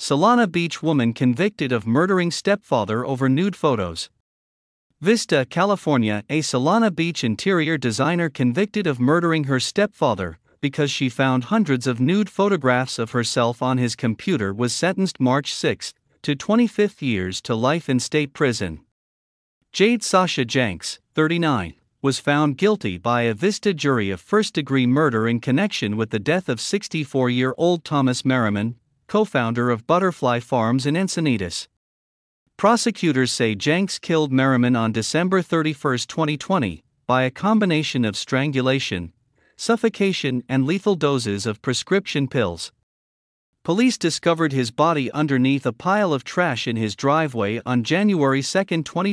Solana Beach woman convicted of murdering stepfather over nude photos. Vista, California. A Solana Beach interior designer convicted of murdering her stepfather because she found hundreds of nude photographs of herself on his computer was sentenced March 6 to 25 years to life in state prison. Jade Sasha Jenks, 39, was found guilty by a Vista jury of first-degree murder in connection with the death of 64-year-old Thomas Merriman, co-founder of Butterfly Farms in Encinitas. Prosecutors say Jenks killed Merriman on December 31, 2020, by a combination of strangulation, suffocation, and lethal doses of prescription pills. Police discovered his body underneath a pile of trash in his driveway on January 2,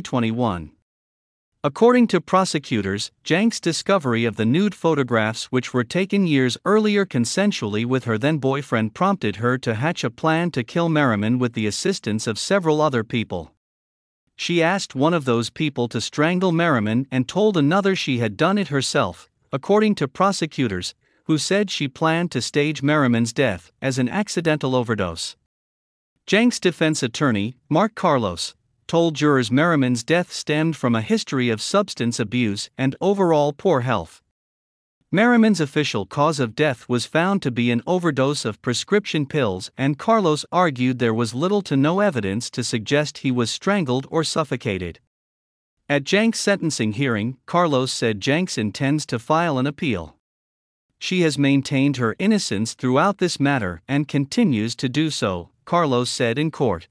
2021. According to prosecutors, Jenks' discovery of the nude photographs, which were taken years earlier consensually with her then-boyfriend, prompted her to hatch a plan to kill Merriman with the assistance of several other people. She asked one of those people to strangle Merriman and told another she had done it herself, according to prosecutors, who said she planned to stage Merriman's death as an accidental overdose. Jenks' defense attorney, Mark Carlos, told jurors Merriman's death stemmed from a history of substance abuse and overall poor health. Merriman's official cause of death was found to be an overdose of prescription pills, and Carlos argued there was little to no evidence to suggest he was strangled or suffocated. At Jenks' sentencing hearing, Carlos said Jenks intends to file an appeal. She has maintained her innocence throughout this matter and continues to do so, Carlos said in court.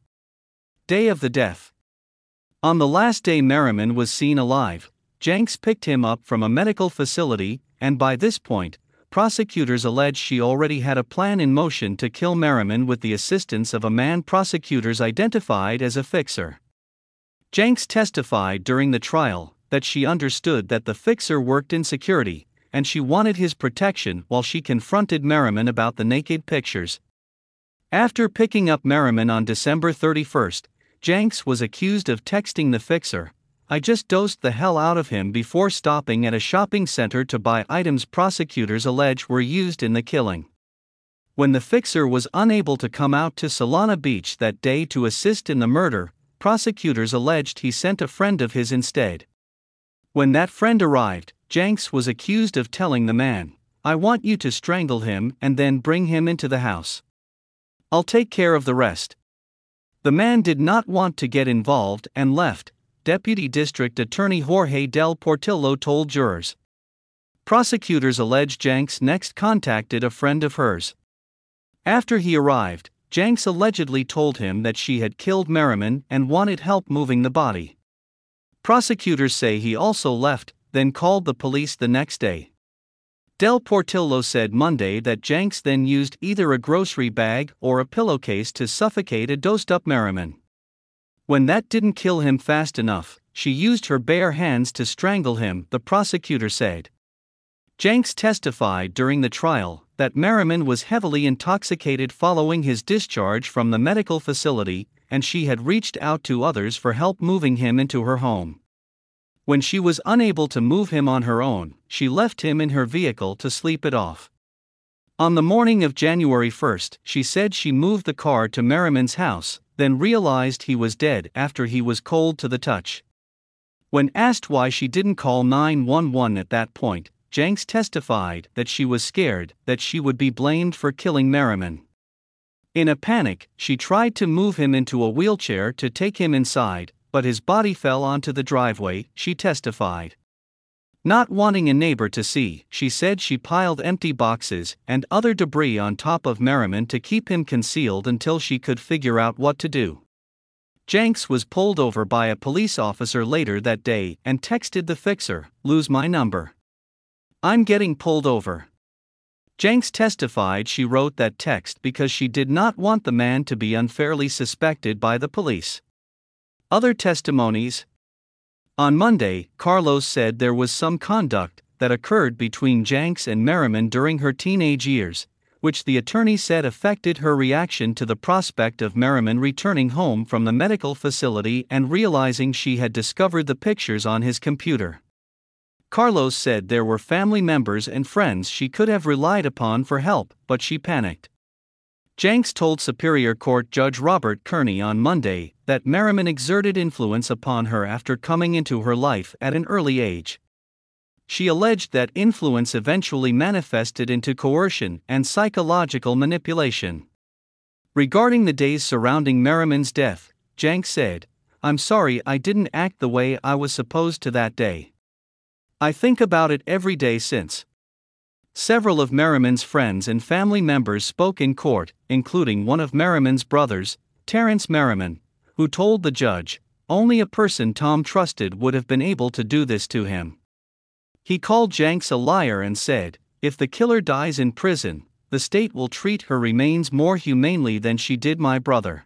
Day of the death. On the last day Merriman was seen alive, Jenks picked him up from a medical facility, and by this point, prosecutors allege she already had a plan in motion to kill Merriman with the assistance of a man prosecutors identified as a fixer. Jenks testified during the trial that she understood that the fixer worked in security, and she wanted his protection while she confronted Merriman about the naked pictures. After picking up Merriman on December 31, Jenks was accused of texting the fixer, "I just dosed the hell out of him before stopping at a shopping center to buy items prosecutors allege were used in the killing." When the fixer was unable to come out to Solana Beach that day to assist in the murder, prosecutors alleged he sent a friend of his instead. When that friend arrived, Jenks was accused of telling the man, "I want you to strangle him and then bring him into the house. I'll take care of the rest." The man did not want to get involved and left, Deputy District Attorney Jorge Del Portillo told jurors. Prosecutors allege Jenks next contacted a friend of hers. After he arrived, Jenks allegedly told him that she had killed Merriman and wanted help moving the body. Prosecutors say he also left, then called the police the next day. Del Portillo said Monday that Jenks then used either a grocery bag or a pillowcase to suffocate a dosed-up Merriman. When that didn't kill him fast enough, she used her bare hands to strangle him, the prosecutor said. Jenks testified during the trial that Merriman was heavily intoxicated following his discharge from the medical facility, and she had reached out to others for help moving him into her home. When she was unable to move him on her own, she left him in her vehicle to sleep it off. On the morning of January 1, she said she moved the car to Merriman's house, then realized he was dead after he was cold to the touch. When asked why she didn't call 911 at that point, Jenks testified that she was scared that she would be blamed for killing Merriman. In a panic, she tried to move him into a wheelchair to take him inside, but his body fell onto the driveway, she testified. Not wanting a neighbor to see, she said she piled empty boxes and other debris on top of Merriman to keep him concealed until she could figure out what to do. Jenks was pulled over by a police officer later that day and texted the fixer, "Lose my number. I'm getting pulled over." Jenks testified she wrote that text because she did not want the man to be unfairly suspected by the police. Other testimonies. On Monday, Carlos said there was some conduct that occurred between Jenks and Merriman during her teenage years, which the attorney said affected her reaction to the prospect of Merriman returning home from the medical facility and realizing she had discovered the pictures on his computer. Carlos said there were family members and friends she could have relied upon for help, but she panicked. Jenks told Superior Court Judge Robert Kearney on Monday that Merriman exerted influence upon her after coming into her life at an early age. She alleged that influence eventually manifested into coercion and psychological manipulation. Regarding the days surrounding Merriman's death, Jenks said, "I'm sorry I didn't act the way I was supposed to that day. I think about it every day since." Several of Merriman's friends and family members spoke in court, including one of Merriman's brothers, Terrence Merriman, who told the judge, "Only a person Tom trusted would have been able to do this to him." He called Jenks a liar and said, "If the killer dies in prison, the state will treat her remains more humanely than she did my brother."